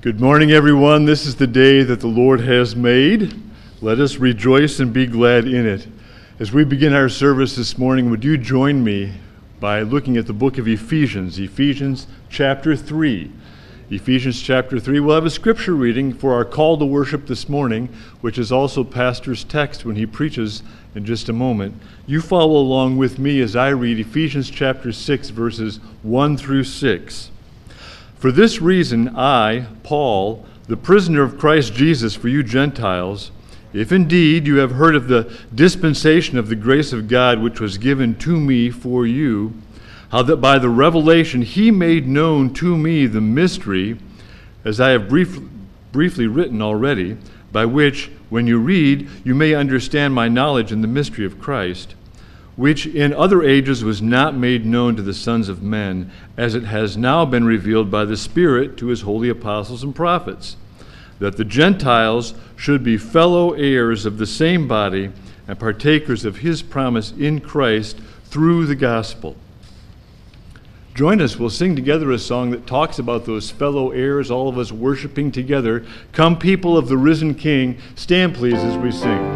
Good morning, everyone. This is the day that the Lord has made. Let us rejoice and be glad in it. As we begin our service this morning, would you join me by looking at the book of Ephesians, Ephesians chapter 3. Ephesians chapter 3. We'll have a scripture reading for our call to worship this morning, which is also Pastor's text when he preaches in just a moment. You follow along with me as I read Ephesians chapter 6, verses 1 through 6. For this reason, I, Paul, the prisoner of Christ Jesus for you Gentiles, if indeed you have heard of the dispensation of the grace of God which was given to me for you, how that by the revelation he made known to me the mystery, as I have briefly written already, by which, when you read, you may understand my knowledge in the mystery of Christ, which in other ages was not made known to the sons of men, as it has now been revealed by the Spirit to his holy apostles and prophets, that the Gentiles should be fellow heirs of the same body and partakers of his promise in Christ through the gospel. Join us, we'll sing together a song that talks about those fellow heirs, all of us worshiping together. Come, people of the risen King, stand please as we sing.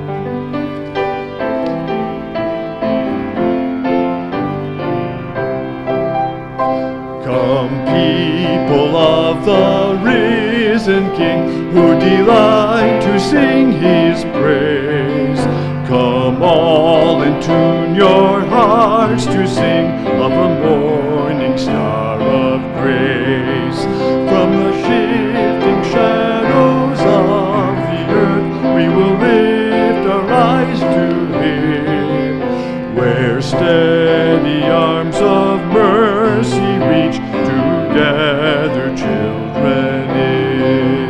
Come, people of the risen King, who delight to sing his praise. Come all and tune your hearts to sing of a morning star of grace. From the shifting shadows of the earth, we will lift our eyes to him, where steady arms of mercy reach to gather children in.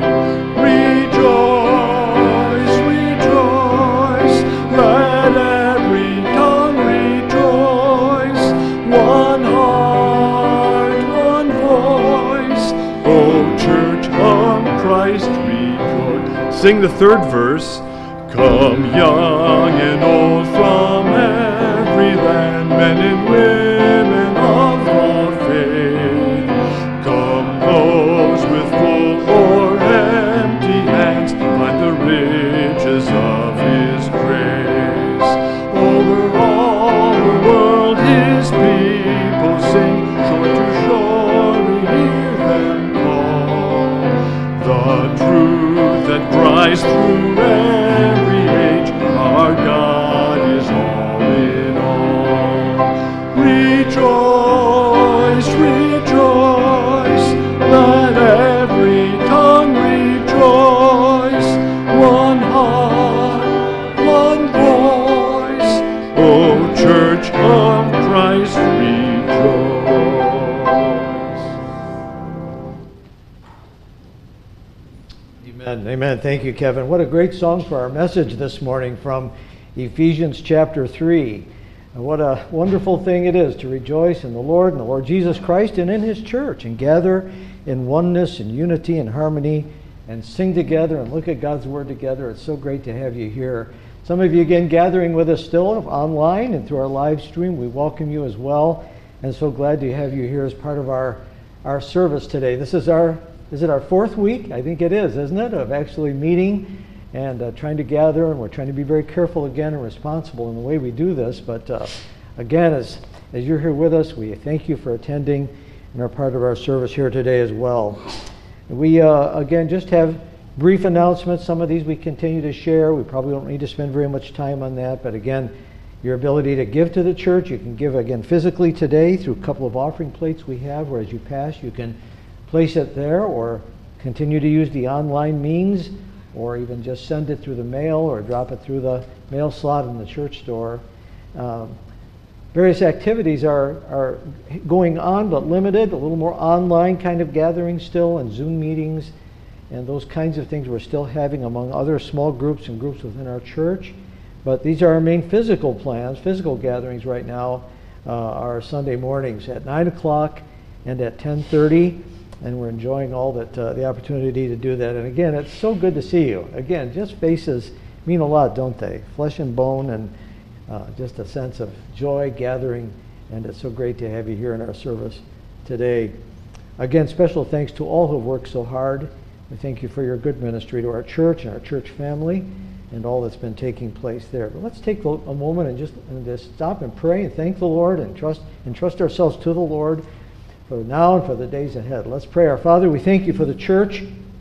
Rejoice, rejoice, let every tongue rejoice. One heart, one voice, O Church of Christ, rejoice. Sing the third verse. Come young and old from every land, men and women of all faith. Come those with full or empty hands, find the riches of his grace. Over all the world his people sing, shore to shore we hear them call. The truth that cries through every age, our God is all in all. Rejoice, rejoice, let every tongue rejoice. One heart, one voice, O Church of Christ, rejoice. Amen. Amen. Thank you, Kevin. What a great song for our message this morning from Ephesians chapter 3. And what a wonderful thing it is to rejoice in the Lord and the Lord Jesus Christ and in his church and gather in oneness and unity and harmony and sing together and look at God's word together. It's so great to have you here. Some of you again gathering with us still online and through our live stream. We welcome you as well, and so glad to have you here as part of our service today. This is our fourth week? I think it is, isn't it, of actually meeting and trying to gather, and we're trying to be very careful again and responsible in the way we do this. But again, as you're here with us, we thank you for attending and are part of our service here today as well. We again just have brief announcements. Some of these we continue to share. We probably don't need to spend very much time on that, but again, your ability to give to the church, you can give again physically today through a couple of offering plates we have, where as you pass you can place it there, or continue to use the online means, or even just send it through the mail or drop it through the mail slot in the church store. Various activities are going on, but limited, a little more online kind of gatherings still, and Zoom meetings, and those kinds of things we're still having among other small groups and groups within our church. But these are our main physical plans. Physical gatherings right now are Sunday mornings at 9 o'clock and at 10:30. And we're enjoying all that the opportunity to do that. And again, it's so good to see you. Again, just faces mean a lot, don't they? Flesh and bone, and just a sense of joy gathering. And it's so great to have you here in our service today. Again, special thanks to all who have worked so hard We thank you for your good ministry to our church and our church family and all that's been taking place there. But let's take a moment and just stop and pray and thank the Lord and trust ourselves to the Lord for now and for the days ahead. Let's pray. Our Father, we thank you for the church,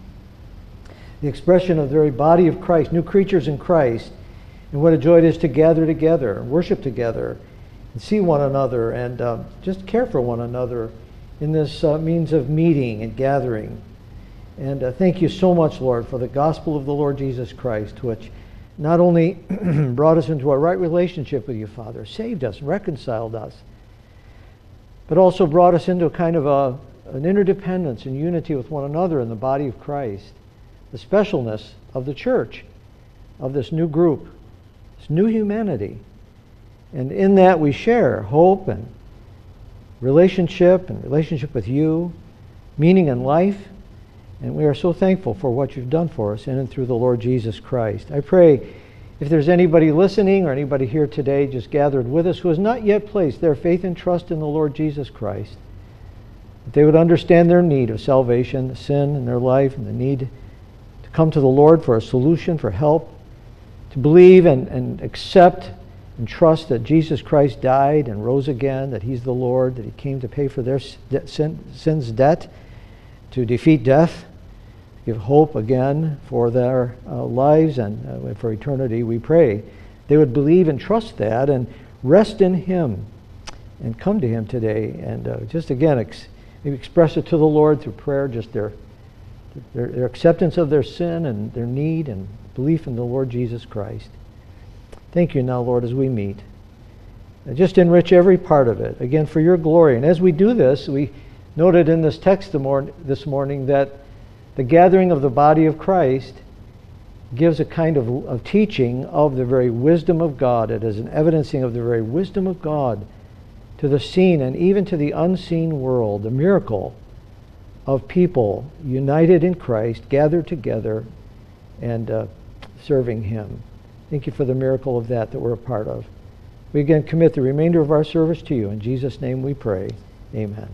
the expression of the very body of Christ, new creatures in Christ, and what a joy it is to gather together and worship together and see one another and just care for one another in this means of meeting and gathering. And thank you so much, Lord, for the gospel of the Lord Jesus Christ, which not only brought us into a right relationship with you, Father, saved us, reconciled us, but also brought us into a kind of an interdependence and unity with one another in the body of Christ, the specialness of the church, of this new group, this new humanity. And in that we share hope and relationship with you, meaning in life. And we are so thankful for what you've done for us in and through the Lord Jesus Christ. I pray if there's anybody listening or anybody here today just gathered with us who has not yet placed their faith and trust in the Lord Jesus Christ, that they would understand their need of salvation, the sin in their life, and the need to come to the Lord for a solution, for help, to believe and accept and trust that Jesus Christ died and rose again, that he's the Lord, that he came to pay for their sin's debt, to defeat death, give hope again for their lives and for eternity. We pray they would believe and trust that and rest in him and come to him today and just again maybe express it to the Lord through prayer, just their acceptance of their sin and their need and belief in the Lord Jesus Christ. Thank you now, Lord, as we meet. Just enrich every part of it, again, for your glory. And as we do this, we noted in this text this morning that the gathering of the body of Christ gives a kind of teaching of the very wisdom of God. It is an evidencing of the very wisdom of God to the seen and even to the unseen world, the miracle of people united in Christ, gathered together and serving him. Thank you for the miracle of that we're a part of. We again commit the remainder of our service to you. In Jesus' name we pray. Amen.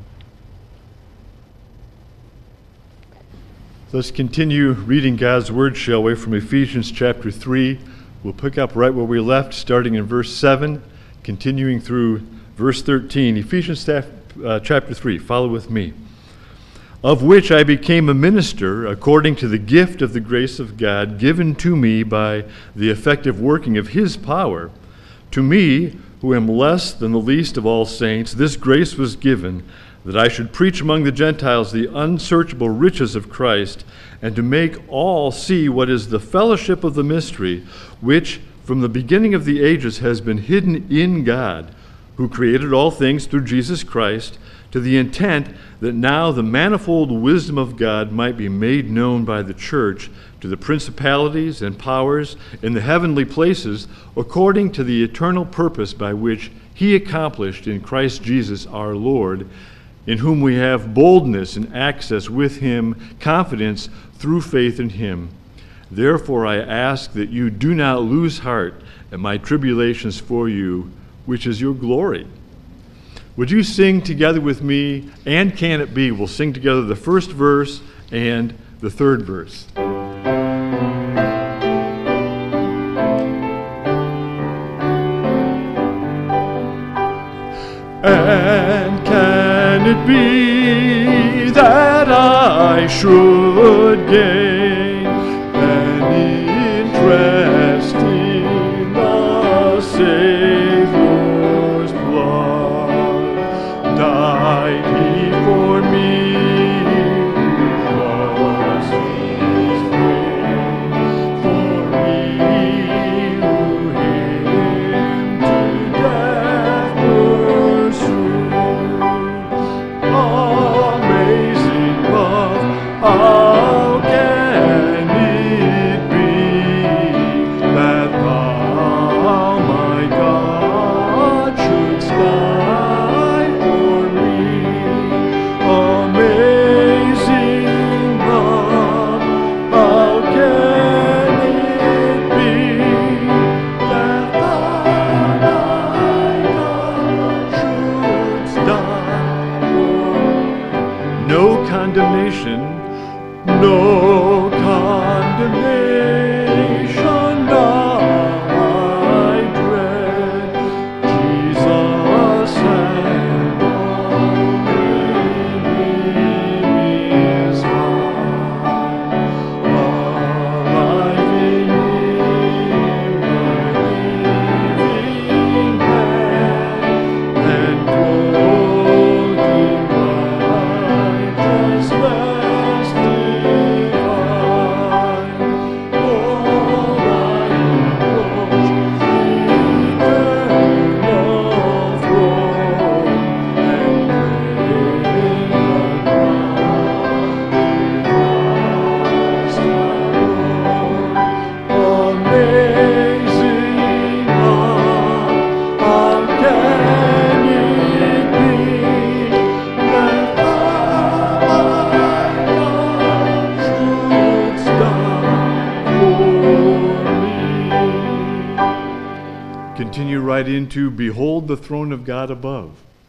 Let's continue reading God's Word, shall we, from Ephesians chapter 3. We'll pick up right where we left, starting in verse 7, continuing through verse 13. Ephesians chapter 3, follow with me. Of which I became a minister according to the gift of the grace of God given to me by the effective working of his power. To me, who am less than the least of all saints, this grace was given, that I should preach among the Gentiles the unsearchable riches of Christ, and to make all see what is the fellowship of the mystery, which from the beginning of the ages has been hidden in God, who created all things through Jesus Christ, to the intent that now the manifold wisdom of God might be made known by the church to the principalities and powers in the heavenly places, according to the eternal purpose by which he accomplished in Christ Jesus our Lord, in whom we have boldness and access with him, confidence through faith in him. Therefore I ask that you do not lose heart at my tribulations for you, which is your glory. Would you sing together with me, and can it be? We'll sing together the first verse and the third verse. And can it be that I should gain an interest in the Savior's blood? Died he for me, was his free, for he who him to death pursued. Amazing love, how can right into Behold the Throne of God Above.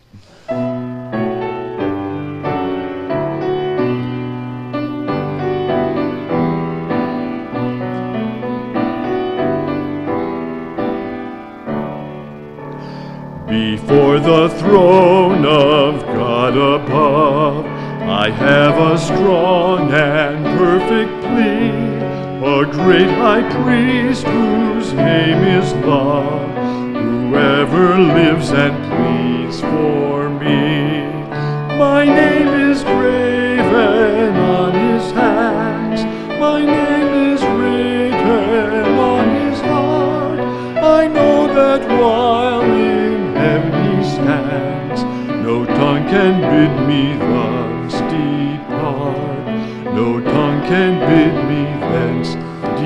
Before the throne of God above, I have a strong and perfect plea, a great high priest whose name is love, whoever lives and pleads for me. My name is graven on his hands, my name is written on his heart. I know that while in heaven he stands, no tongue can bid me thus depart. No tongue can bid me thence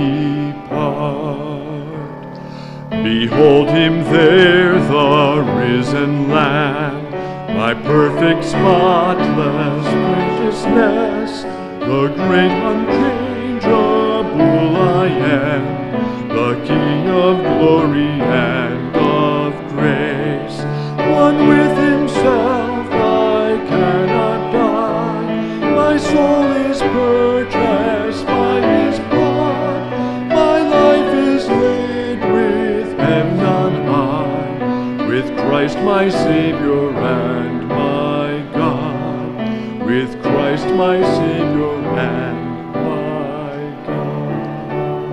depart. Behold him there, the risen Lamb, my perfect spotless righteousness, the great unchangeable I am, the King of glory and of grace. One with himself I cannot die, my soul is purchased by his blood, my life is laid with heaven on high, with Christ my Savior and my God, with Christ my Savior and my God.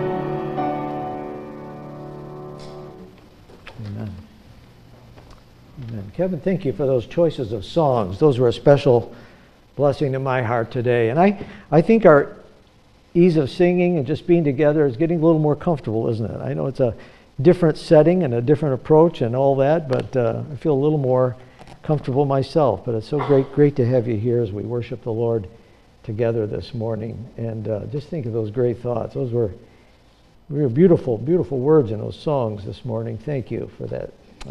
Amen. Amen. Kevin, thank you for those choices of songs. Those were a special blessing to my heart today. And I think our ease of singing and just being together is getting a little more comfortable, isn't it? I know it's a different setting and a different approach and all that, but I feel a little more comfortable myself. But it's so great to have you here as we worship the Lord together this morning. And just think of those great thoughts. Those were beautiful, beautiful words in those songs this morning. Thank you for that.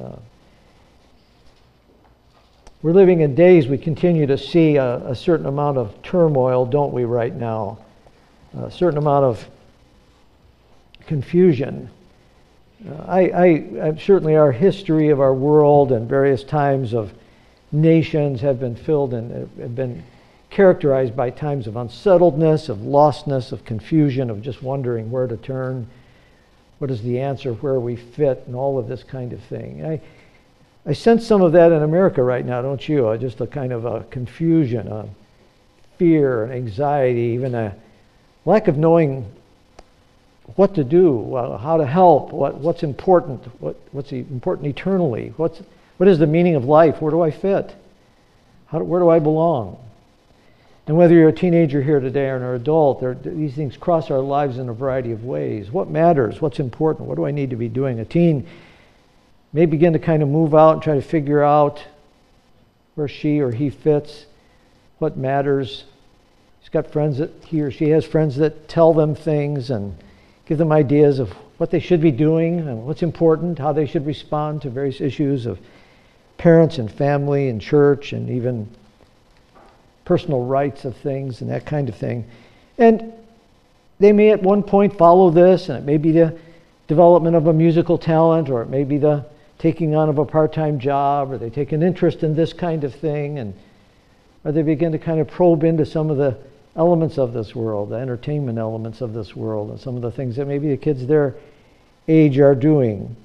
We're living in days we continue to see a certain amount of turmoil, don't we, right now? A certain amount of confusion. Certainly our history of our world and various times of nations have been filled and have been characterized by times of unsettledness, of lostness, of confusion, of just wondering where to turn, what is the answer, where we fit, and all of this kind of thing. I sense some of that in America right now, don't you? Just a kind of a confusion, a fear, an anxiety, even a lack of knowing what to do, how to help, what's important, what's important eternally, what is the meaning of life, where do I fit, where do I belong? And whether you're a teenager here today or an adult, these things cross our lives in a variety of ways. What matters? What's important? What do I need to be doing? A teen may begin to kind of move out and try to figure out where she or he fits, what matters. He's got friends he or she has friends that tell them things and give them ideas of what they should be doing and what's important, how they should respond to various issues of parents and family and church and even personal rights of things and that kind of thing. And they may at one point follow this, and it may be the development of a musical talent, or it may be the taking on of a part-time job, or they take an interest in this kind of thing, or they begin to kind of probe into some of the elements of this world, the entertainment elements of this world, and some of the things that maybe the kids their age are doing,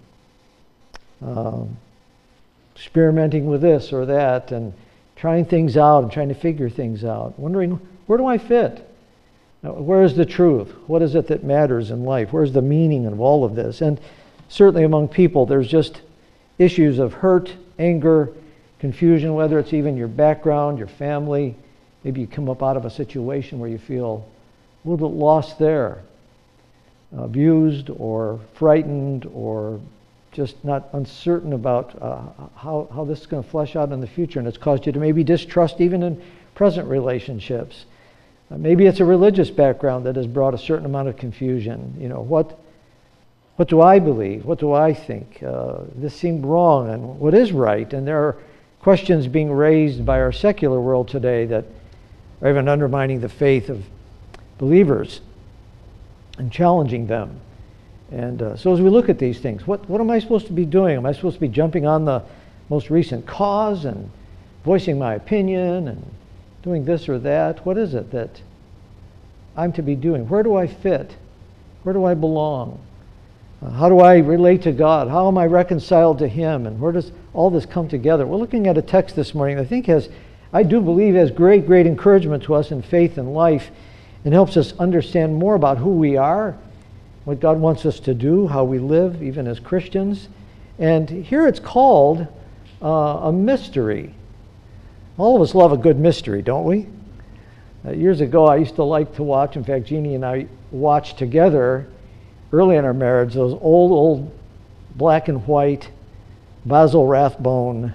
experimenting with this or that, and trying things out and trying to figure things out, wondering, where do I fit? Where is the truth? What is it that matters in life? Where's the meaning of all of this? And certainly among people, there's just issues of hurt, anger, confusion, whether it's even your background, your family. Maybe you come up out of a situation where you feel a little bit lost there, abused or frightened, or just not uncertain about how this is going to flesh out in the future, and it's caused you to maybe distrust even in present relationships. Maybe it's a religious background that has brought a certain amount of confusion. You know, what do I believe? What do I think? This seemed wrong, and what is right? And there are questions being raised by our secular world today that are even undermining the faith of believers and challenging them. And so as we look at these things, what am I supposed to be doing? Am I supposed to be jumping on the most recent cause and voicing my opinion and doing this or that? What is it that I'm to be doing? Where do I fit? Where do I belong? How do I relate to God? How am I reconciled to Him? And where does all this come together? We're looking at a text this morning that I do believe has great, great encouragement to us in faith and life, and helps us understand more about who we are, what God wants us to do, how we live, even as Christians. And here it's called a mystery. All of us love a good mystery, don't we? Years ago, I used to like to watch, in fact, Jeannie and I watched together early in our marriage, those old black and white Basil Rathbone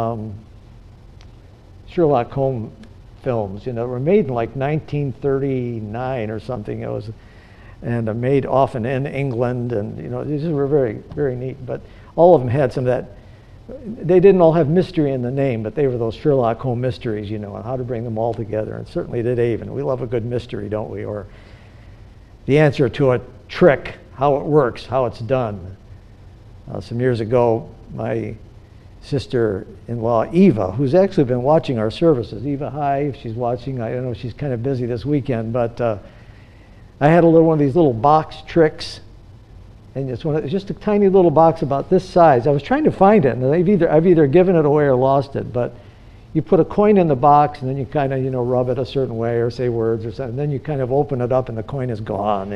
Sherlock Holmes films, were made in like 1939 or something. And made often in England, and these were very, very neat. But all of them had some of that. They didn't all have mystery in the name, but they were those Sherlock Holmes mysteries, and how to bring them all together. And certainly did Avon. We love a good mystery, don't we? Or the answer to a trick, how it works, how it's done. Some years ago, my sister-in-law, Eva, who's actually been watching our services. Eva, hi, if she's watching. I don't know, she's kind of busy this weekend, but I had one of these little box tricks, and it's just a tiny little box about this size. I was trying to find it, and I've either given it away or lost it, but you put a coin in the box, and then you kind of, rub it a certain way or say words or something, and then you kind of open it up, and the coin is gone,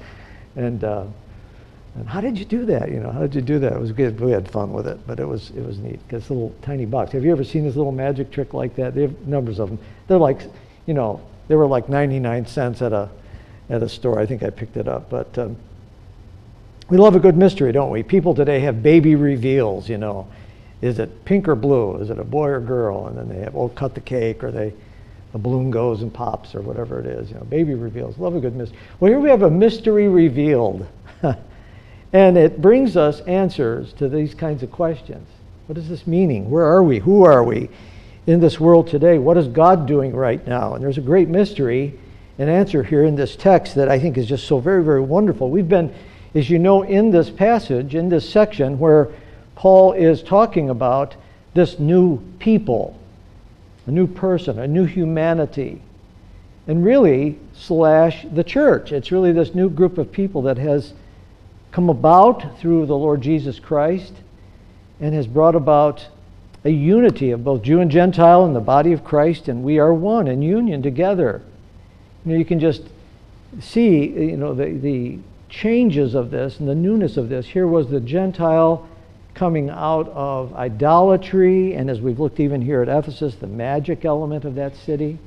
And how did you do that? How did you do that? It was good. We had fun with it, but it was neat. This little tiny box. Have you ever seen this little magic trick like that? They have numbers of them. They're like, they were like 99 cents at a store. I think I picked it up. But we love a good mystery, don't we? People today have baby reveals. Is it pink or blue? Is it a boy or girl? And then they have, cut the cake, or the balloon goes and pops, or whatever it is. Baby reveals. Love a good mystery. Well, here we have a mystery revealed. And it brings us answers to these kinds of questions. What is this meaning? Where are we? Who are we in this world today? What is God doing right now? And there's a great mystery and answer here in this text that I think is just so very, very wonderful. We've been, as you know, in this passage, in this section, where Paul is talking about this new people, a new person, a new humanity, and really / the church. It's really this new group of people that has come about through the Lord Jesus Christ and has brought about a unity of both Jew and Gentile in the body of Christ, and we are one in union together. You can just see, the changes of this and the newness of this. Here was the Gentile coming out of idolatry, and as we've looked even here at Ephesus, the magic element of that city,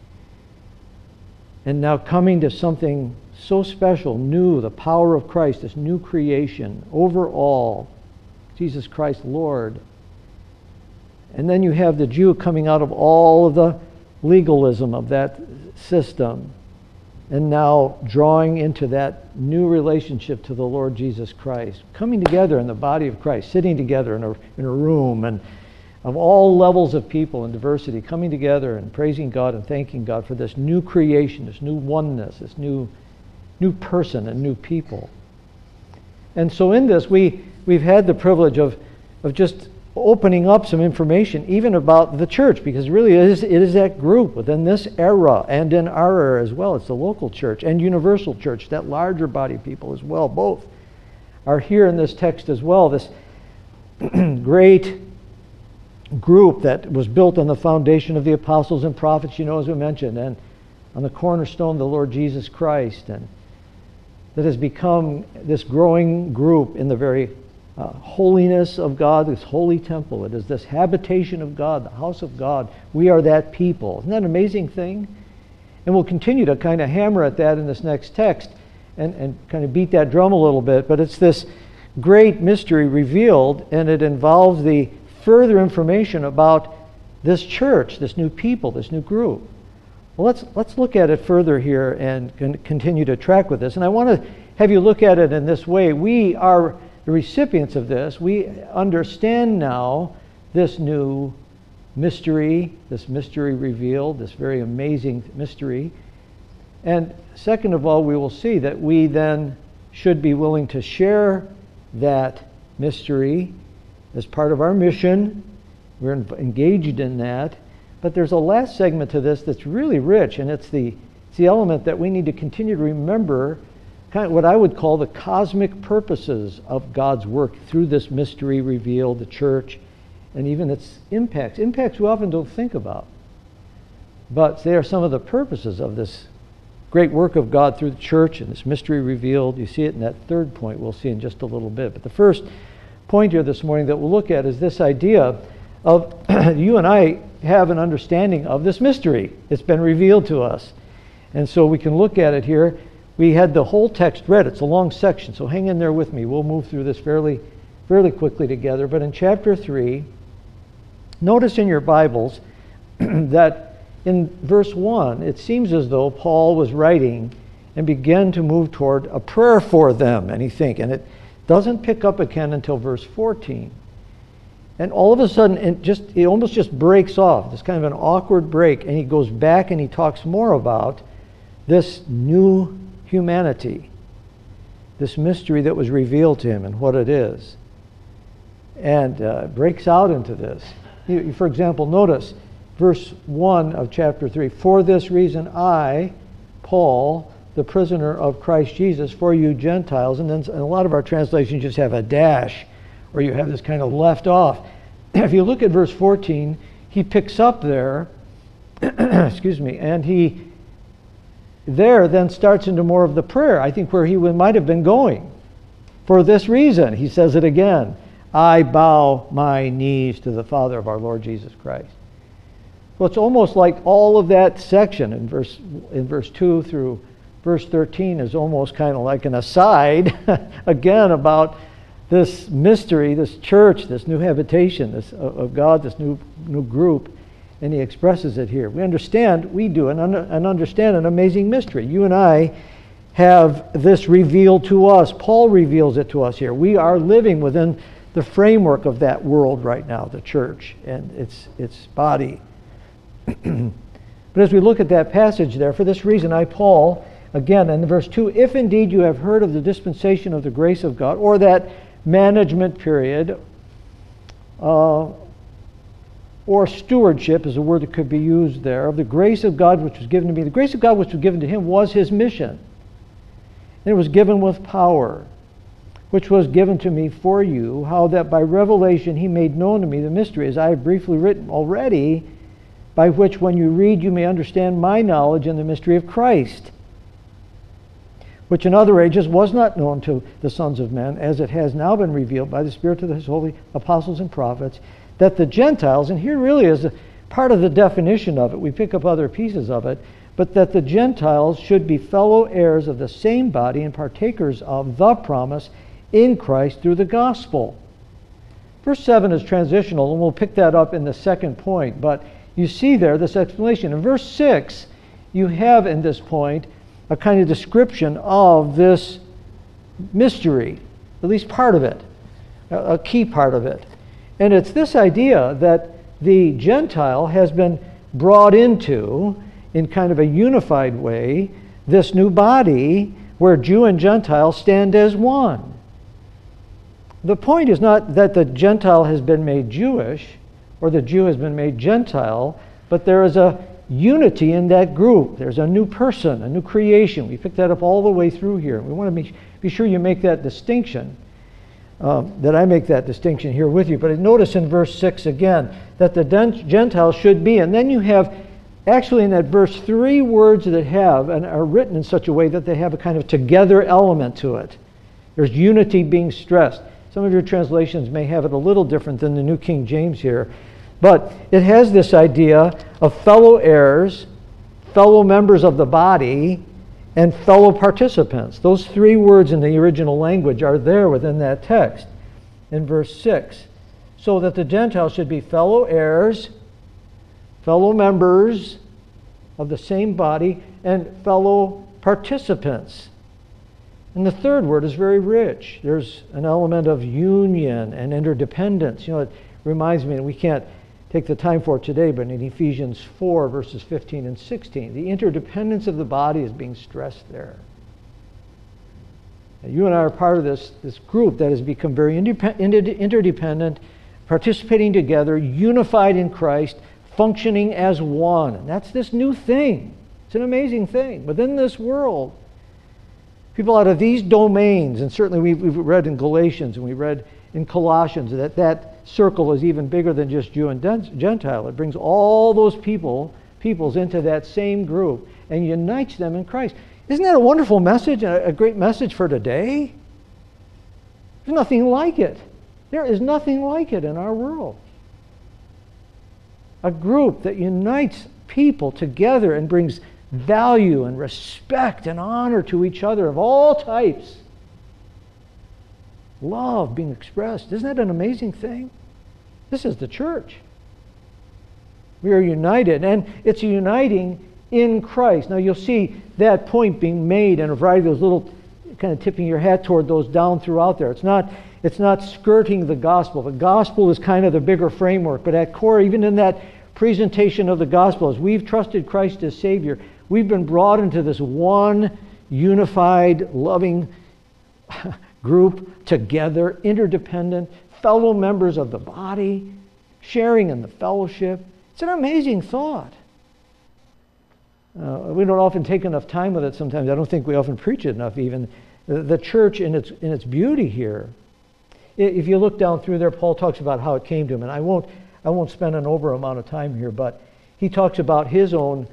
and now coming to something so special, new, the power of Christ, this new creation over all, Jesus Christ Lord. And then you have the Jew coming out of all of the legalism of that system, and now drawing into that new relationship to the Lord Jesus Christ, coming together in the body of Christ, sitting together in a room, and of all levels of people and diversity, coming together and praising God and thanking God for this new creation, this new oneness, this new person and new people. And so in this, we've had the privilege of just opening up some information even about the church, because really it is that group within this era and in our era as well. It's the local church and universal church, that larger body of people as well. Both are here in this text as well. This great group that was built on the foundation of the apostles and prophets, as we mentioned, and on the cornerstone, the Lord Jesus Christ, and that has become this growing group in the very holiness of God, this holy temple. It is this habitation of God, the house of God. We are that people. Isn't that an amazing thing? And we'll continue to kind of hammer at that in this next text and kind of beat that drum a little bit. But it's this great mystery revealed, and it involves the further information about this church, this new people, this new group. Well, let's look at it further here and continue to track with this. And I want to have you look at it in this way. We are the recipients of this. We understand now this new mystery, this mystery revealed, this very amazing mystery. And second of all, we will see that we then should be willing to share that mystery as part of our mission. We're engaged in that. But there's a last segment to this that's really rich, and it's the element that we need to continue to remember, kind of what I would call the cosmic purposes of God's work through this mystery revealed, the church, and even its impacts. Impacts we often don't think about. But they are some of the purposes of this great work of God through the church and this mystery revealed. You see it in that third point we'll see in just a little bit. But the first point here this morning that we'll look at is this idea of you and I have an understanding of this mystery. It's been revealed to us. And so we can look at it here. We had the whole text read. It's a long section, so hang in there with me. We'll move through this fairly quickly together. But in chapter 3, notice in your Bibles that in verse 1, it seems as though Paul was writing and began to move toward a prayer for them, and it doesn't pick up again until verse 14. And all of a sudden, it almost just breaks off. It's kind of an awkward break, and he goes back and he talks more about this new humanity, this mystery that was revealed to him and what it is. And breaks out into this. For example, notice verse 1 of chapter 3. For this reason I, Paul, the prisoner of Christ Jesus, for you Gentiles, and then a lot of our translations just have a dash, or you have this kind of left off. If you look at verse 14, he picks up there, excuse me, and he there then starts into more of the prayer, I think where he might have been going. For this reason, he says it again, I bow my knees to the Father of our Lord Jesus Christ. Well, it's almost like all of that section in verse 2 through verse 13 is almost kind of like an aside, again, about this mystery, this church, this new habitation of God, this new group, and he expresses it here. We understand an amazing mystery. You and I have this revealed to us. Paul reveals it to us here. We are living within the framework of that world right now, the church and its body. But as we look at that passage there, for this reason I, Paul, again in verse 2, if indeed you have heard of the dispensation of the grace of God, or that management period, or stewardship is a word that could be used there, of the grace of God which was given to me. The grace of God which was given to him was his mission. And it was given with power, which was given to me for you, how that by revelation he made known to me the mystery, as I have briefly written already, by which when you read you may understand my knowledge in the mystery of Christ, which in other ages was not known to the sons of men, as it has now been revealed by the Spirit to his holy apostles and prophets, that the Gentiles, and here really is a part of the definition of it, we pick up other pieces of it, but that the Gentiles should be fellow heirs of the same body and partakers of the promise in Christ through the gospel. Verse 7 is transitional, and we'll pick that up in the second point, but you see there this explanation. In verse 6, you have in this point a kind of description of this mystery, at least part of it, a key part of it. And it's this idea that the Gentile has been brought into, in kind of a unified way, this new body where Jew and Gentile stand as one. The point is not that the Gentile has been made Jewish or the Jew has been made Gentile, but there is a unity in that group. There's a new person, a new creation. We pick that up all the way through here. We want to be sure you make that distinction, that I make that distinction here with you. But notice in verse 6 again, that the Gentiles should be, and then you have actually in that verse 3 words that have and are written in such a way that they have a kind of together element to it. There's unity being stressed. Some of your translations may have it a little different than the New King James here. But it has this idea of fellow heirs, fellow members of the body, and fellow participants. Those 3 words in the original language are there within that text in verse 6. So that the Gentiles should be fellow heirs, fellow members of the same body, and fellow participants. And the third word is very rich. There's an element of union and interdependence. It reminds me, and we can't take the time for it today, but in Ephesians 4, verses 15 and 16, the interdependence of the body is being stressed there. You and I are part of this group that has become very interdependent, participating together, unified in Christ, functioning as one. And that's this new thing. It's an amazing thing. Within this world, people out of these domains, and certainly we've read in Galatians and we read in Colossians that circle is even bigger than just Jew and Gentile. It brings all those peoples into that same group and unites them in Christ. Isn't that a wonderful message, a great message for today? There's nothing like it. There is nothing like it in our world. A group that unites people together and brings value and respect and honor to each other of all types. Love being expressed. Isn't that an amazing thing? This is the church. We are united, and it's uniting in Christ. Now you'll see that point being made in a variety of those little, kind of tipping your hat toward those down throughout there. It's not skirting the gospel. The gospel is kind of the bigger framework, but at core, even in that presentation of the gospel, as we've trusted Christ as Savior, we've been brought into this one unified, loving group together, interdependent, fellow members of the body, sharing in the fellowship. It's an amazing thought. We don't often take enough time with it sometimes. I don't think we often preach it enough even. The church in its beauty here. If you look down through there, Paul talks about how it came to him. And I won't spend an over amount of time here, but he talks about his own,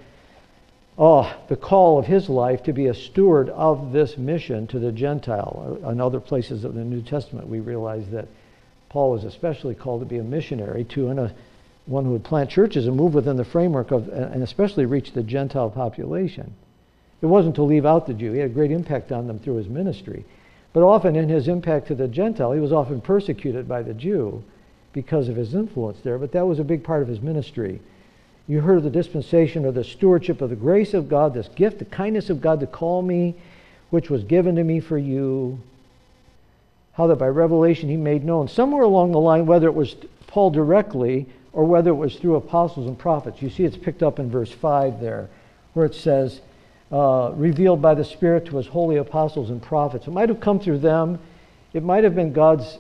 the call of his life to be a steward of this mission to the Gentile. In other places of the New Testament, we realize that Paul was especially called to be a missionary to one who would plant churches and move within the framework of, and especially reach the Gentile population. It wasn't to leave out the Jew. He had a great impact on them through his ministry. But often in his impact to the Gentile, he was often persecuted by the Jew because of his influence there, but that was a big part of his ministry. You heard of the dispensation or the stewardship of the grace of God, this gift, the kindness of God to call me, which was given to me for you. How that by revelation he made known, somewhere along the line, whether it was Paul directly or whether it was through apostles and prophets. You see it's picked up in verse 5 there, where it says, revealed by the Spirit to his holy apostles and prophets. It might have come through them. It might have been God's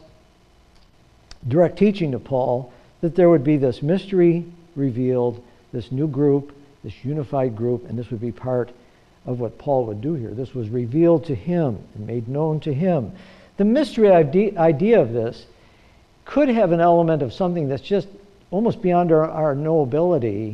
direct teaching to Paul that there would be this mystery revealed, this new group, this unified group, and this would be part of what Paul would do here. This was revealed to him and made known to him. The mystery idea of this could have an element of something that's just almost beyond our knowability,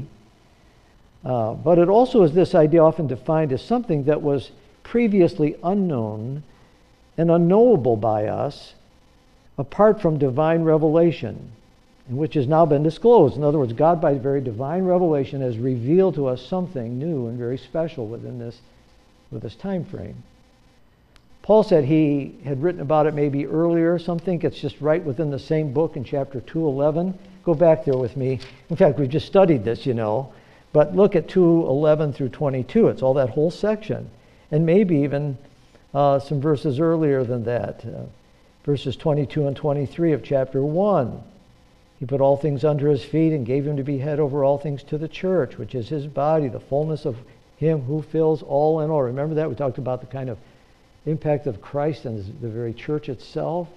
but it also is this idea often defined as something that was previously unknown and unknowable by us apart from divine revelation, and which has now been disclosed. In other words, God by very divine revelation has revealed to us something new and very special within this time frame. Paul said he had written about it maybe earlier. Some think it's just right within the same book in chapter 2:11. Go back there with me. In fact, we've just studied this, but look at 2:11 through 22. It's all that whole section, and maybe even some verses earlier than that. Verses 22 and 23 of chapter 1. He put all things under his feet and gave him to be head over all things to the church, which is his body, the fullness of him who fills all in all. Remember that? We talked about the kind of impact of Christ and the very church itself.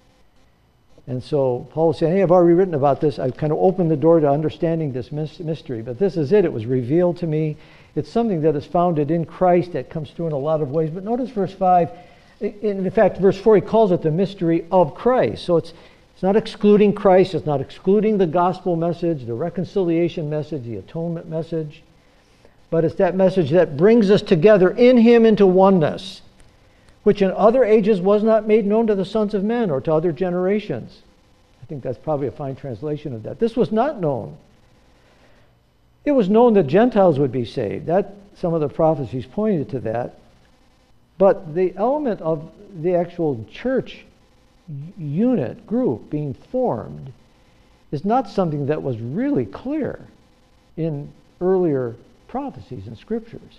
And so Paul was saying, hey, I've already written about this. I've kind of opened the door to understanding this mystery. But this is it. It was revealed to me. It's something that is founded in Christ that comes through in a lot of ways. But notice verse 5. In fact, verse 4, he calls it the mystery of Christ. So it's not excluding Christ. It's not excluding the gospel message, the reconciliation message, the atonement message. But it's that message that brings us together in him into oneness, which in other ages was not made known to the sons of men or to other generations. I think that's probably a fine translation of that. This was not known. It was known that Gentiles would be saved. Some of the prophecies pointed to that. But the element of the actual church unit, group being formed is not something that was really clear in earlier prophecies and scriptures.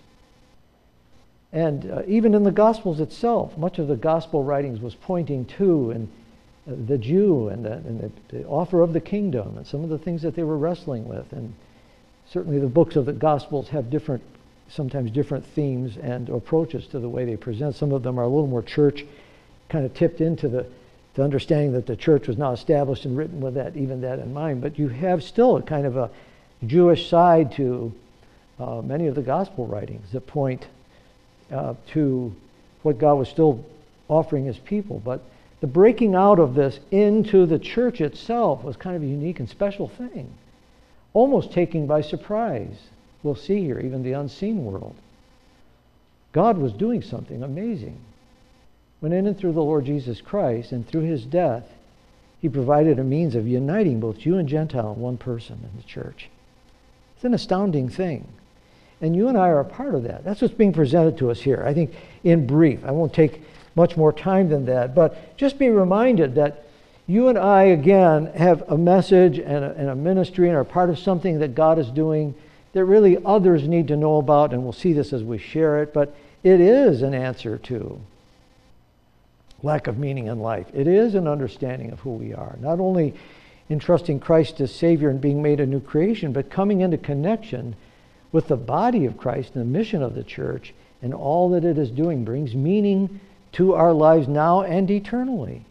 And even in the Gospels itself, much of the Gospel writings was pointing to the Jew and the offer of the kingdom and some of the things that they were wrestling with. And certainly the books of the Gospels have sometimes different themes and approaches to the way they present. Some of them are a little more church kind of tipped into the understanding that the church was now established and written with that, even that in mind. But you have still a kind of a Jewish side to many of the gospel writings that point to what God was still offering his people. But the breaking out of this into the church itself was kind of a unique and special thing, almost taken by surprise. We'll see here, even the unseen world. God was doing something amazing. When in and through the Lord Jesus Christ and through his death, he provided a means of uniting both Jew and Gentile in one person in the church. It's an astounding thing. And you and I are a part of that. That's what's being presented to us here. I think in brief, I won't take much more time than that, but just be reminded that you and I, again, have a message and a ministry and are part of something that God is doing that really others need to know about, and we'll see this as we share it, but it is an answer to lack of meaning in life. It is an understanding of who we are, not only in trusting Christ as Savior and being made a new creation, but coming into connection with the body of Christ and the mission of the church, and all that it is doing brings meaning to our lives now and eternally.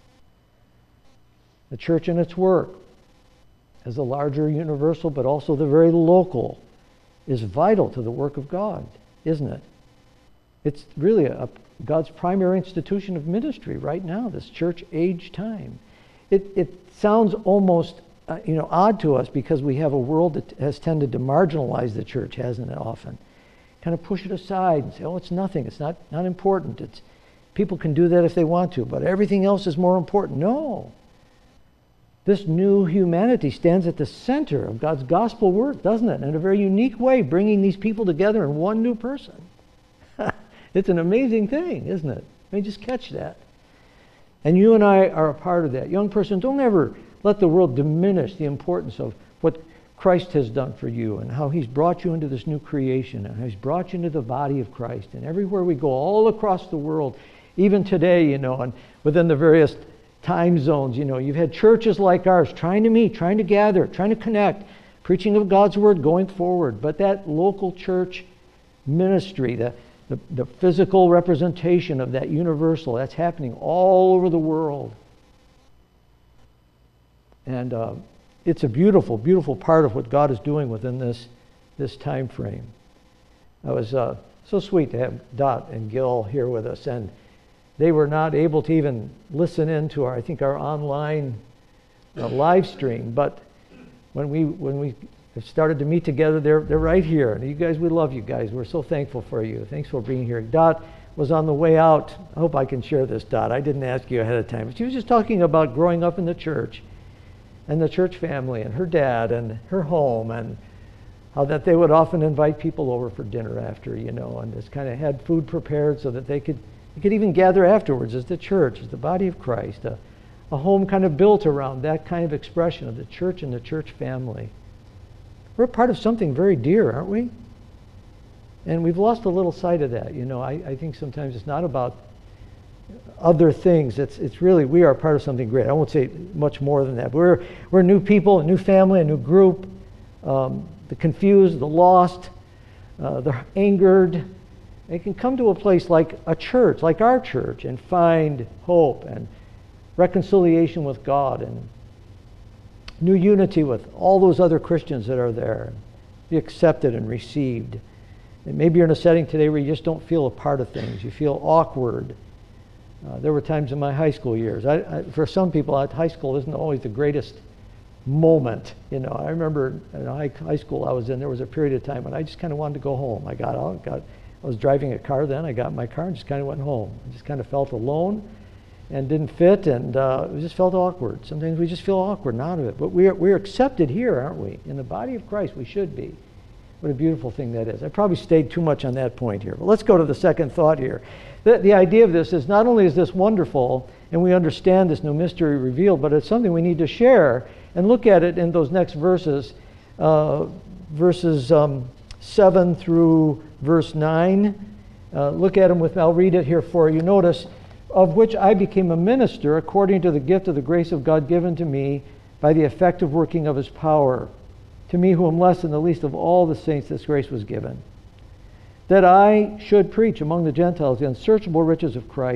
The church and its work as the larger universal, but also the very local, is vital to the work of God, isn't it? It's really God's primary institution of ministry right now, this church age time. It sounds almost odd to us because we have a world that has tended to marginalize the church, hasn't it, often? Kind of push it aside and say, oh, it's nothing, it's not important. People can do that if they want to, but everything else is more important. No. This new humanity stands at the center of God's gospel work, doesn't it? In a very unique way, bringing these people together in one new person. It's an amazing thing, isn't it? I mean, just catch that. And you and I are a part of that. Young person, don't ever let the world diminish the importance of what Christ has done for you and how he's brought you into this new creation and how he's brought you into the body of Christ. And everywhere we go, all across the world, even today, and within the various time zones, you've had churches like ours trying to meet, trying to gather, trying to connect, preaching of God's word, going forward. But that local church ministry, the physical representation of that universal, that's happening all over the world. And it's a beautiful, beautiful part of what God is doing within this time frame. It was so sweet to have Dot and Gil here with us, and they were not able to even listen in to our online live stream, but when we started to meet together, they're right here. And you guys, we love you guys. We're so thankful for you. Thanks for being here. Dot was on the way out. I hope I can share this, Dot. I didn't ask you ahead of time, but she was just talking about growing up in the church and the church family and her dad and her home, and how that they would often invite people over for dinner after, and just kind of had food prepared so that they could even gather afterwards as the church, as the body of Christ, a home kind of built around that kind of expression of the church and the church family. We're part of something very dear, aren't we? And we've lost a little sight of that. I think sometimes it's not about other things. It's really, we are part of something great. I won't say much more than that. But we're new people, a new family, a new group, the confused, the lost, the angered. They can come to a place like a church, like our church, and find hope and reconciliation with God and new unity with all those other Christians that are there. Be accepted and received. And maybe you're in a setting today where you just don't feel a part of things. You feel awkward. There were times in my high school years. For some people, high school isn't always the greatest moment. I remember in high school I was in, there was a period of time when I just kind of wanted to go home. I was driving a car then. I got in my car and just kind of went home. I just kind of felt alone and didn't fit, and it just felt awkward. Sometimes we just feel awkward and out of it. But we're accepted here, aren't we? In the body of Christ, we should be. What a beautiful thing that is. I probably stayed too much on that point here. But let's go to the second thought here. The idea of this is not only is this wonderful, and we understand this new mystery revealed, but it's something we need to share and look at it in those next verses, verses 7 through verse 9. Look at them with me. I'll read it here for you. Notice, of which I became a minister according to the gift of the grace of God given to me by the effective working of his power. To me, who am less than the least of all the saints, this grace was given, that I should preach among the Gentiles the unsearchable riches of Christ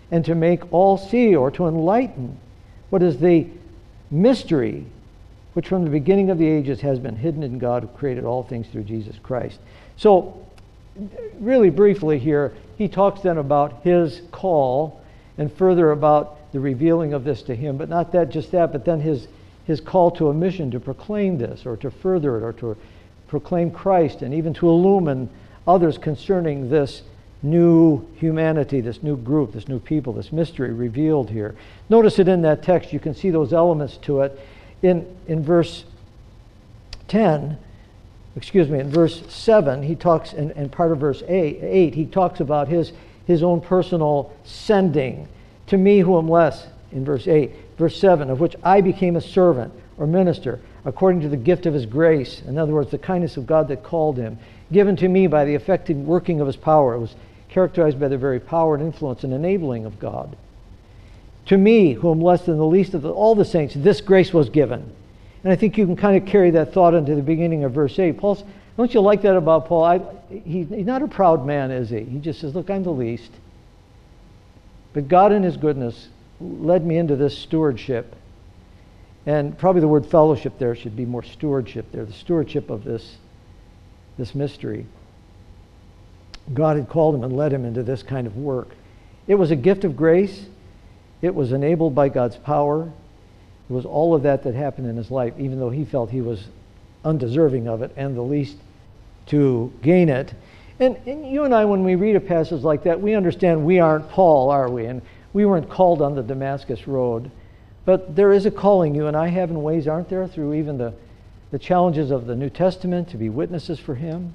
and to make all see, or to enlighten what is the mystery which from the beginning of the ages has been hidden in God who created all things through Jesus Christ. So, really briefly here, he talks then about his call and further about the revealing of this to him, but not that just that, but then his call to a mission to proclaim this, or to further it, or to proclaim Christ, and even to illumine others concerning this new humanity, this new group, this new people, this mystery revealed here. Notice it in that text. You can see those elements to it. In verse 10, in verse 7, he talks, and part of verse 8, he talks about his own personal sending. To me who am less, in verse 8. Verse 7, of which I became a servant or minister, according to the gift of his grace. In other words, the kindness of God that called him, given to me by the effective working of his power. It was characterized by the very power and influence and enabling of God. To me, who am less than the least of all the saints, this grace was given. And I think you can kind of carry that thought into the beginning of verse 8. Paul's, don't you like that about Paul? He's not a proud man, is he? He just says, look, I'm the least. But God in his goodness led me into this stewardship. And probably the word fellowship there should be more stewardship there, the stewardship of this mystery. God had called him and led him into this kind of work. It was a gift of grace. It was enabled by God's power. It was all of that happened in his life, even though he felt he was undeserving of it and the least to gain it. And you and I, when we read a passage like that, we understand we aren't Paul, are we? And we weren't called on the Damascus road. But there is a calling you and I have in ways, aren't there, through even the challenges of the New Testament to be witnesses for him.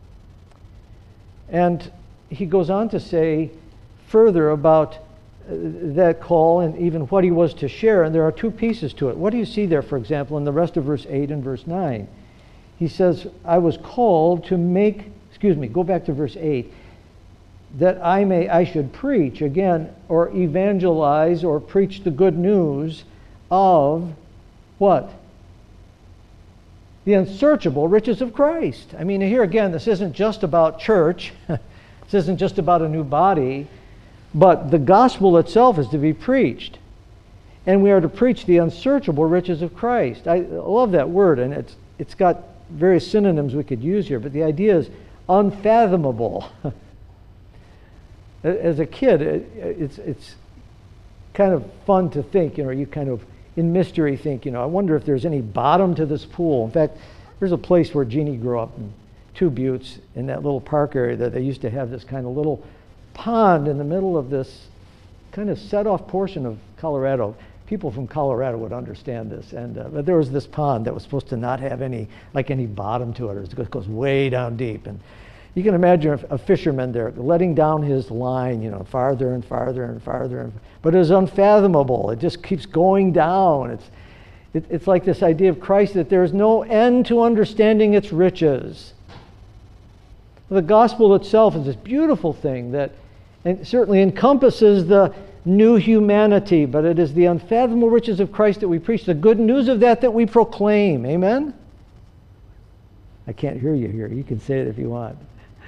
And he goes on to say further about that call and even what he was to share. And there are two pieces to it. What do you see there, for example, in the rest of verse 8 and verse 9? He says, I was called to make, go back to verse 8, that I should preach, again, or evangelize or preach the good news of what? The unsearchable riches of Christ. I mean, here again, this isn't just about church. This isn't just about a new body. But the gospel itself is to be preached. And we are to preach the unsearchable riches of Christ. I love that word, and it's got various synonyms we could use here, but the idea is unfathomable. As a kid, it's kind of fun to think, you kind of, in mystery, think, I wonder if there's any bottom to this pool. In fact, there's a place where Jeannie grew up in Two Buttes, in that little park area, that they used to have this kind of little pond in the middle of this kind of set-off portion of Colorado. People from Colorado would understand this. But there was this pond that was supposed to not have any bottom to it. It goes way down deep. And you can imagine a fisherman there letting down his line, farther and farther and farther. But it was unfathomable. It just keeps going down. It's like this idea of Christ, that there is no end to understanding its riches. The gospel itself is this beautiful thing that certainly encompasses the new humanity, but it is the unfathomable riches of Christ that we preach, the good news of that we proclaim. Amen? I can't hear you here. You can say it if you want.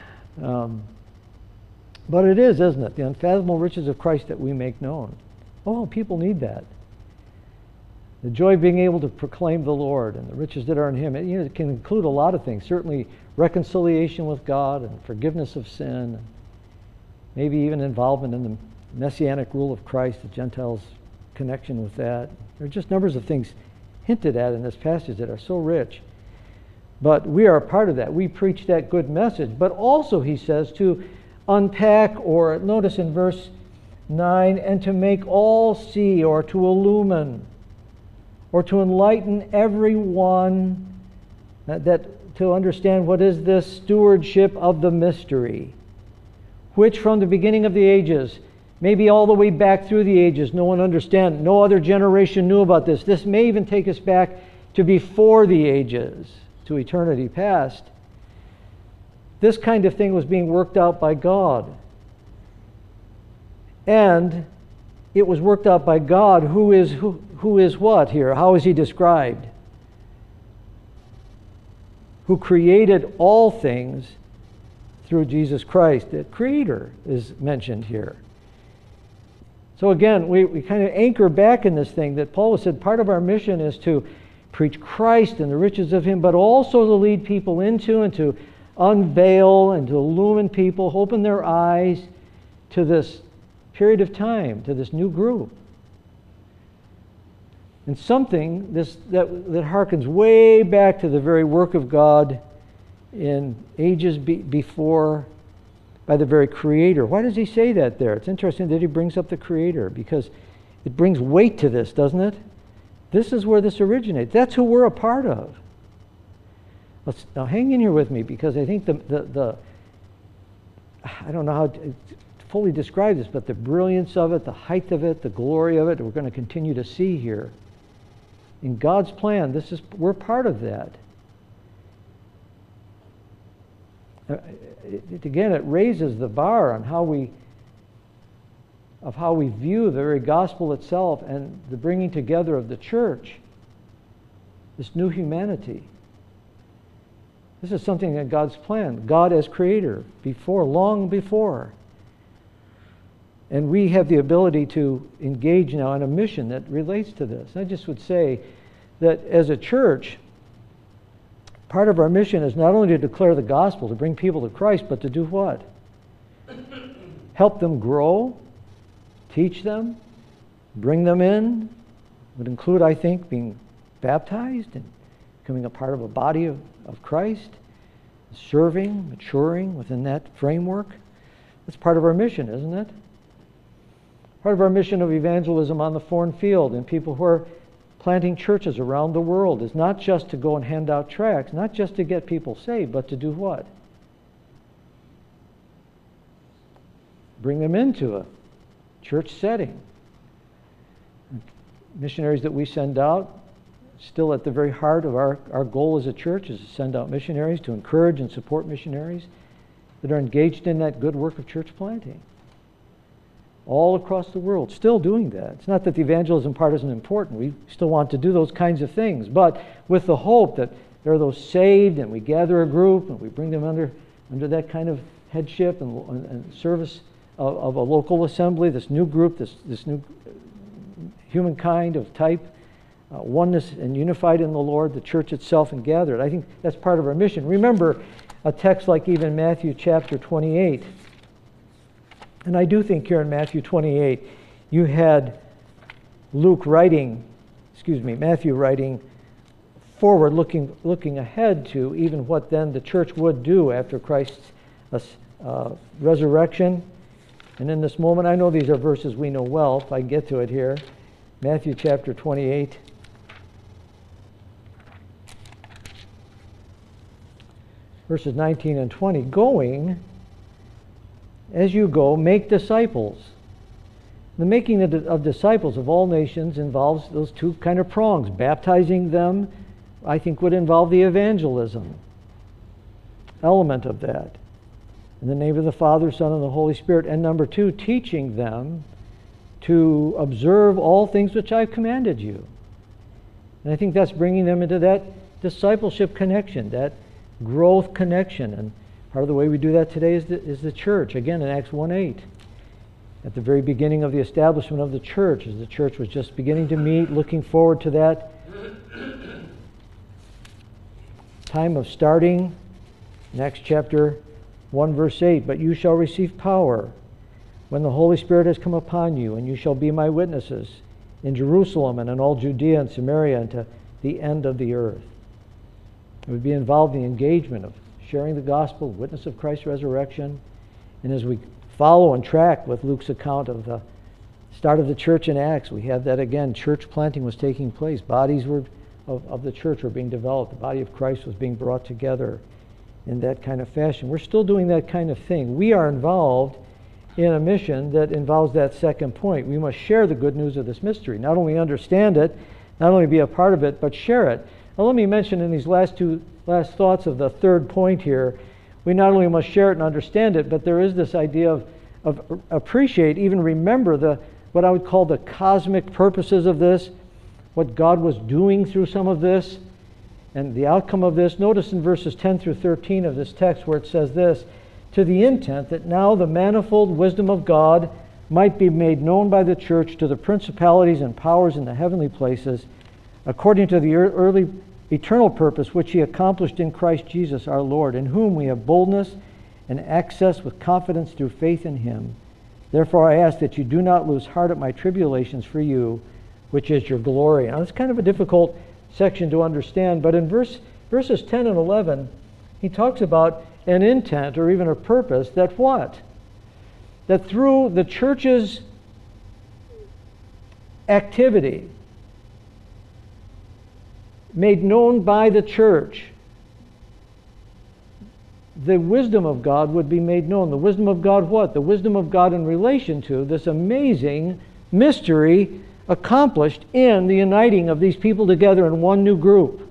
But it is, isn't it? The unfathomable riches of Christ that we make known. Oh, people need that. The joy of being able to proclaim the Lord and the riches that are in him. It can include a lot of things. Certainly reconciliation with God and forgiveness of sin. And maybe even involvement in the messianic rule of Christ, the Gentiles' connection with that. There are just numbers of things hinted at in this passage that are so rich. But we are a part of that. We preach that good message. But also, he says, to unpack, or notice in verse 9, and to make all see, or to illumine, or to enlighten everyone, that to understand what is this stewardship of the mystery, which from the beginning of the ages, maybe all the way back through the ages, no one understands, no other generation knew about this. This may even take us back to before the ages, to eternity past. This kind of thing was being worked out by God. And it was worked out by God, who is what here? How is he described? Who created all things through Jesus Christ. The Creator is mentioned here. So again, we kind of anchor back in this thing that Paul said part of our mission is to preach Christ and the riches of Him, but also to lead people into and to unveil and to illumine people, open their eyes to this period of time, to this new group. And something that harkens way back to the very work of God in ages before, by the very Creator. Why does he say that there? It's interesting that he brings up the Creator, because it brings weight to this, doesn't it? This is where this originates. That's who we're a part of. Now hang in here with me, because I think the I don't know how to fully describe this, but the brilliance of it, the height of it, the glory of it, we're going to continue to see here. In God's plan, we're part of that. Again, it raises the bar on how we view the very gospel itself and the bringing together of the church, this new humanity. This is something in God's plan, God as creator, long before. And we have the ability to engage now in a mission that relates to this. I just would say that as a church, part of our mission is not only to declare the gospel, to bring people to Christ, but to do what? Help them grow, teach them, bring them in. Would include, I think, being baptized and becoming a part of a body of Christ, serving, maturing within that framework. That's part of our mission, isn't it? Part of our mission of evangelism on the foreign field and people who are planting churches around the world is not just to go and hand out tracts, not just to get people saved, but to do what? Bring them into a church setting. Missionaries that we send out, still at the very heart of our goal as a church is to send out missionaries, to encourage and support missionaries that are engaged in that good work of church planting. All across the world, still doing that. It's not that the evangelism part isn't important. We still want to do those kinds of things, but with the hope that there are those saved, and we gather a group and we bring them under that kind of headship and service of a local assembly, this new group, this new humankind of type, oneness and unified in the Lord, the church itself and gathered. I think that's part of our mission. Remember a text like even Matthew chapter 28. And I do think here in Matthew 28, you had Matthew writing forward, looking ahead to even what then the church would do after Christ's resurrection. And in this moment, I know these are verses we know well, if I can get to it here. Matthew chapter 28. Verses 19 and 20. Going, as you go, make disciples. The making of disciples of all nations involves those two kind of prongs. Baptizing them, I think, would involve the evangelism element of that. In the name of the Father, Son, and the Holy Spirit. And number two, teaching them to observe all things which I've commanded you. And I think that's bringing them into that discipleship connection, that growth connection. And part of the way we do that today is the church. Again, in Acts 1:8. At the very beginning of the establishment of the church, as the church was just beginning to meet, looking forward to that time of starting. In Acts chapter 1 verse 8, but you shall receive power when the Holy Spirit has come upon you, and you shall be my witnesses in Jerusalem and in all Judea and Samaria and to the end of the earth. It would be involved in the engagement of sharing the gospel, witness of Christ's resurrection. And as we follow and track with Luke's account of the start of the church in Acts, we have that again. Church planting was taking place. Bodies of the church were being developed. The body of Christ was being brought together in that kind of fashion. We're still doing that kind of thing. We are involved in a mission that involves that second point. We must share the good news of this mystery. Not only understand it, not only be a part of it, but share it. Now let me mention in these last thoughts of the third point here, we not only must share it and understand it, but there is this idea of appreciate, even remember what I would call the cosmic purposes of this, what God was doing through some of this, and the outcome of this. Notice in verses 10 through 13 of this text where it says this, to the intent that now the manifold wisdom of God might be made known by the church to the principalities and powers in the heavenly places, according to the early eternal purpose which he accomplished in Christ Jesus our Lord, in whom we have boldness and access with confidence through faith in him. Therefore I ask that you do not lose heart at my tribulations for you, which is your glory. Now it's kind of a difficult section to understand, but in verses 10 and 11, he talks about an intent or even a purpose that what? That through the church's activity, made known by the church, the wisdom of God would be made known. The wisdom of God what? The wisdom of God in relation to this amazing mystery accomplished in the uniting of these people together in one new group.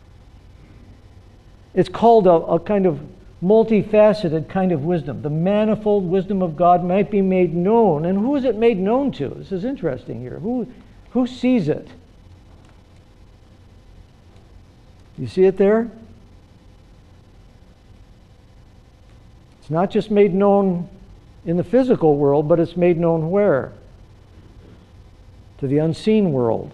It's called a kind of multifaceted kind of wisdom. The manifold wisdom of God might be made known. And who is it made known to? This is interesting here. Who sees it? You see it there? It's not just made known in the physical world, but it's made known where? To the unseen world.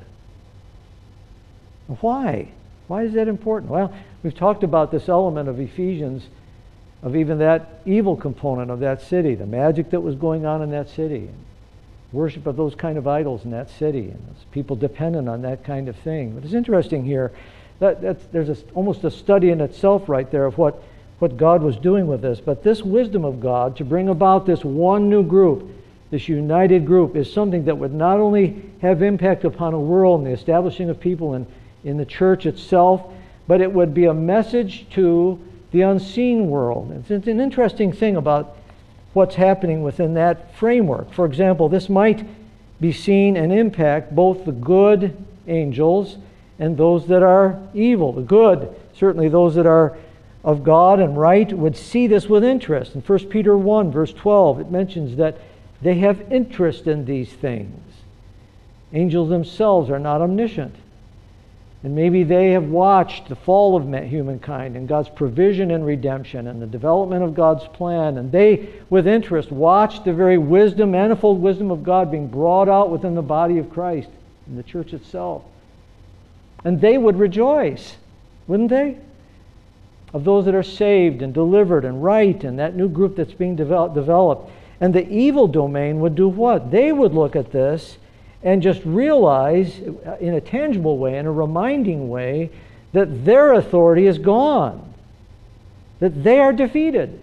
Why? Why is that important? Well, we've talked about this element of Ephesians, of even that evil component of that city, the magic that was going on in that city, and worship of those kind of idols in that city, and those people dependent on that kind of thing. But it's interesting here that there's almost a study in itself right there of what God was doing with this. But this wisdom of God to bring about this one new group, this united group, is something that would not only have impact upon a world and the establishing of people in the church itself, but it would be a message to the unseen world. It's an interesting thing about what's happening within that framework. For example, this might be seen and impact both the good angels and those that are evil. The good, certainly those that are of God and right, would see this with interest. In 1 Peter 1, verse 12, it mentions that they have interest in these things. Angels themselves are not omniscient. And maybe they have watched the fall of humankind and God's provision and redemption and the development of God's plan. And they, with interest, watched the very wisdom, manifold wisdom of God being brought out within the body of Christ in the church itself. And they would rejoice, wouldn't they? Of those that are saved and delivered and right and that new group that's being developed. And the evil domain would do what? They would look at this and just realize in a tangible way, in a reminding way, that their authority is gone, that they are defeated.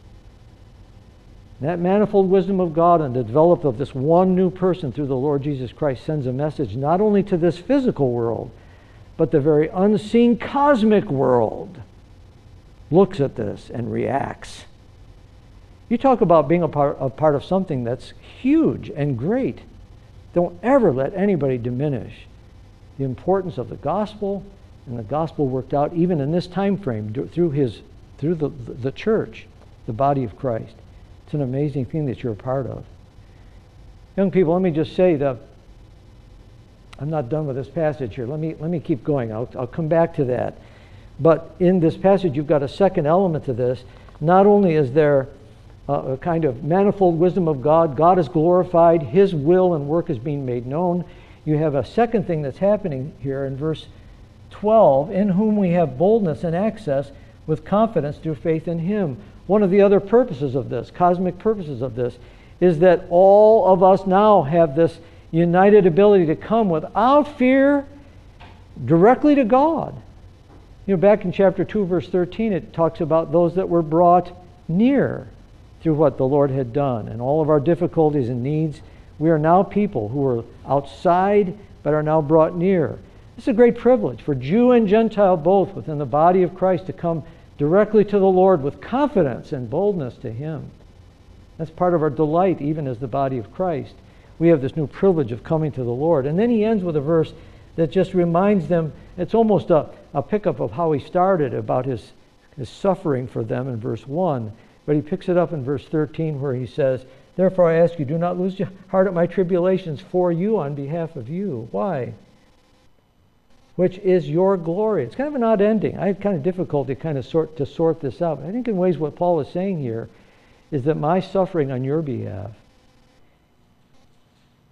That manifold wisdom of God and the development of this one new person through the Lord Jesus Christ sends a message not only to this physical world, but the very unseen cosmic world looks at this and reacts. You talk about being a part of something that's huge and great. Don't ever let anybody diminish the importance of the gospel, and the gospel worked out even in this time frame through the church, the body of Christ. It's an amazing thing that you're a part of. Young people, let me just say that I'm not done with this passage here. Let me keep going. I'll come back to that. But in this passage, you've got a second element to this. Not only is there a kind of manifold wisdom of God, God is glorified, His will and work is being made known. You have a second thing that's happening here in verse 12, in whom we have boldness and access with confidence through faith in Him. One of the other purposes of this, cosmic purposes of this, is that all of us now have this united ability to come without fear directly to God. You know, back in chapter 2, verse 13, it talks about those that were brought near through what the Lord had done. And all of our difficulties and needs, we are now people who are outside but are now brought near. It's a great privilege for Jew and Gentile both within the body of Christ to come directly to the Lord with confidence and boldness to Him. That's part of our delight even as the body of Christ. We have this new privilege of coming to the Lord. And then he ends with a verse that just reminds them, it's almost a pickup of how he started about his suffering for them in verse 1. But he picks it up in verse 13 where he says, "Therefore I ask you, do not lose your heart at my tribulations for you on behalf of you." Why? Which is your glory. It's kind of an odd ending. I had kind of difficulty to sort this out. I think in ways what Paul is saying here is that my suffering on your behalf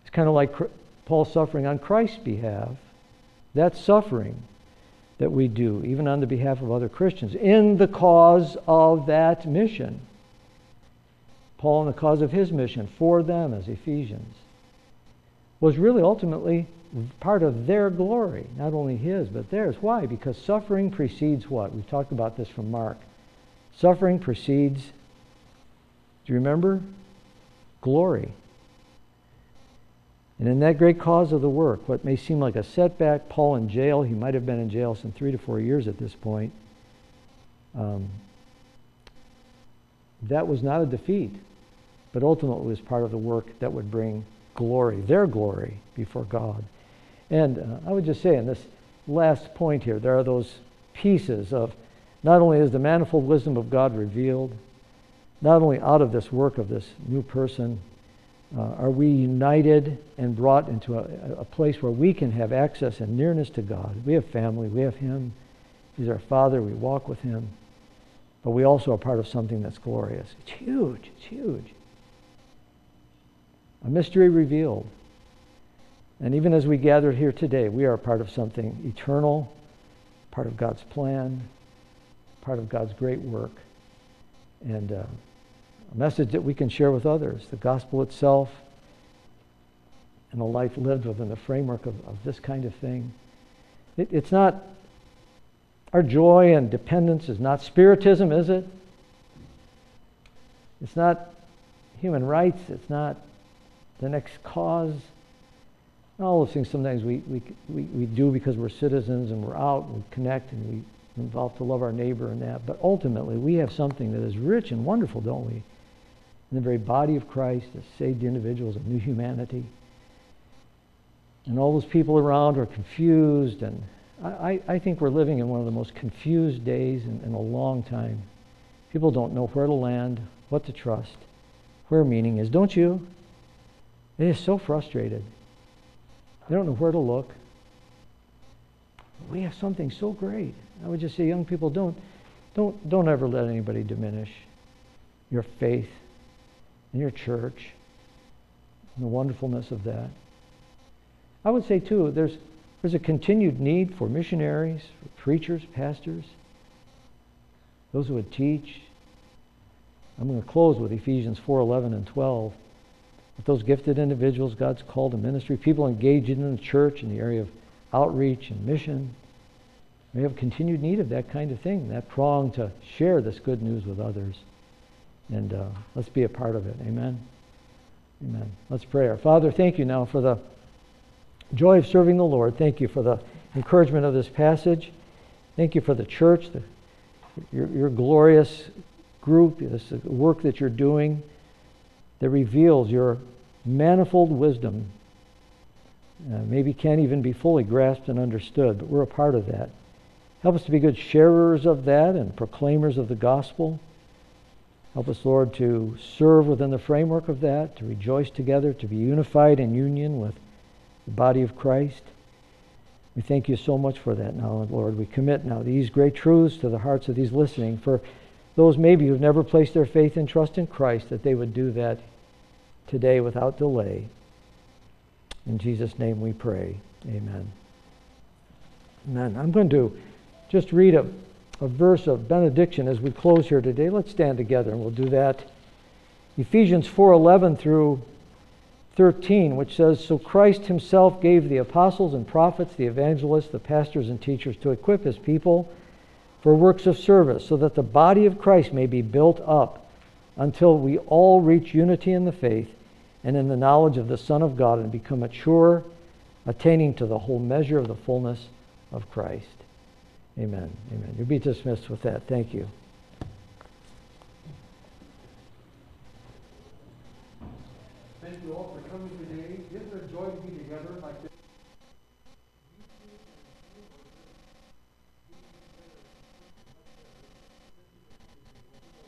It's kind of like Paul suffering on Christ's behalf. That's suffering that we do, even on the behalf of other Christians, in the cause of that mission. Paul, in the cause of his mission, for them as Ephesians, was really ultimately part of their glory, not only his, but theirs. Why? Because suffering precedes what? We've talked about this from Mark. Suffering precedes, do you remember? Glory. And in that great cause of the work, what may seem like a setback, Paul in jail, he might have been in jail some 3 to 4 years at this point, that was not a defeat, but ultimately was part of the work that would bring glory, their glory, before God. And I would just say in this last point here, there are those pieces of not only is the manifold wisdom of God revealed, not only out of this work of this new person, are we united and brought into a place where we can have access and nearness to God. We have family, we have Him. He's our Father, we walk with Him. But we also are part of something that's glorious. It's huge, it's huge. A mystery revealed. And even as we gathered here today, we are part of something eternal, part of God's plan, part of God's great work, and a message that we can share with others, the gospel itself, and a life lived within the framework of this kind of thing. It's not, our joy and dependence is not spiritism, is it? It's not human rights, it's not the next cause. All those things sometimes we do because we're citizens and we're out and we connect and we're involved to love our neighbor and that. But ultimately, we have something that is rich and wonderful, don't we? In the very body of Christ, as saved individuals, a new humanity. And all those people around are confused. And I think we're living in one of the most confused days in a long time. People don't know where to land, what to trust, where meaning is. Don't you? It is so frustrated. They don't know where to look. We have something so great. I would just say, young people, don't ever let anybody diminish your faith in your church and the wonderfulness of that. I would say too, there's a continued need for missionaries, for preachers, pastors, those who would teach. I'm going to close with Ephesians 4:11 and 12. With those gifted individuals God's called to ministry, people engaged in the church in the area of outreach and mission, we have continued need of that kind of thing, that prong to share this good news with others. And let's be a part of it. Amen? Amen. Let's pray. Our Father, thank you now for the joy of serving the Lord. Thank you for the encouragement of this passage. Thank you for the church, your glorious group, this work that you're doing that reveals your manifold wisdom. Maybe can't even be fully grasped and understood, but we're a part of that. Help us to be good sharers of that and proclaimers of the gospel. Help us, Lord, to serve within the framework of that, to rejoice together, to be unified in union with the body of Christ. We thank you so much for that now, Lord. We commit now these great truths to the hearts of these listening. For those maybe who've never placed their faith and trust in Christ, that they would do that today without delay. In Jesus' name we pray. Amen. Amen. I'm going to just read a verse of benediction as we close here today. Let's stand together and we'll do that. Ephesians 4:11 through 13, which says, "So Christ himself gave the apostles and prophets, the evangelists, the pastors and teachers to equip his people for works of service, so that the body of Christ may be built up until we all reach unity in the faith and in the knowledge of the Son of God and become mature, attaining to the whole measure of the fullness of Christ." Amen. Amen. You'll be dismissed with that. Thank you.